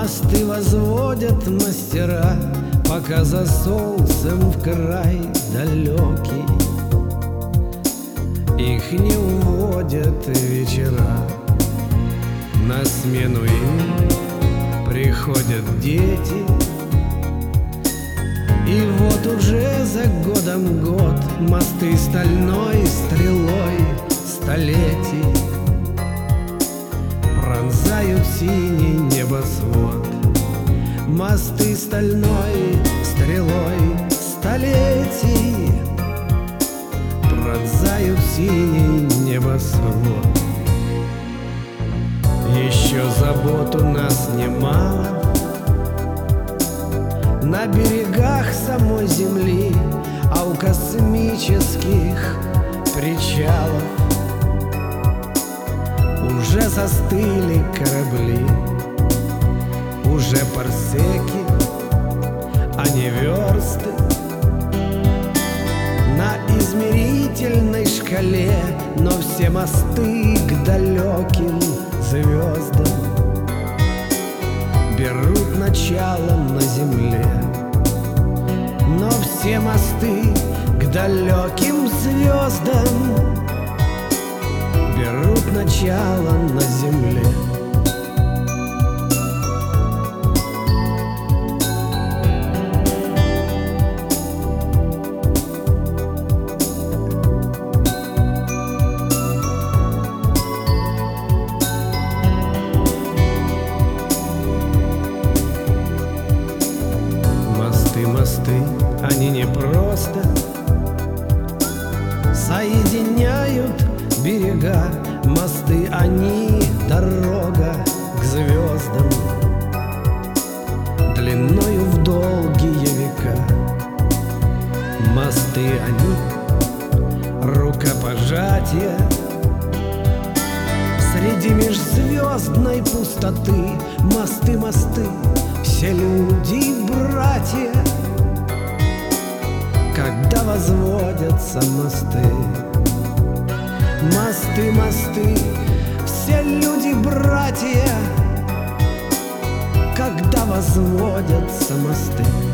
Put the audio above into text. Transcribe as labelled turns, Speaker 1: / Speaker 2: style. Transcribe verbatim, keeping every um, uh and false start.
Speaker 1: Мосты возводят мастера, пока за солнцем в край далекий. Их не уводят вечера, на смену им приходят дети. И вот уже за годом год мосты стальной стрелой столетий пронзают синий небосвод. Мосты стальной стрелой столетий пронзают синий небосвод. Еще забот у нас немало на берегах самой земли, а у космических причалов уже застыли корабли, уже парсеки, а не версты. На измерительной шкале, но все мосты к далеким звездам берут начало на земле. Но все мосты к далеким звездам берут начало на земле. Мосты, они не просто соединяют берега. Мосты, они дорога к звездам, длиною в долгие века. Мосты, они рукопожатия среди межзвездной пустоты. Мосты, мосты, все люди братья, когда возводятся мосты. Мосты, мосты, все люди братья, когда возводятся мосты.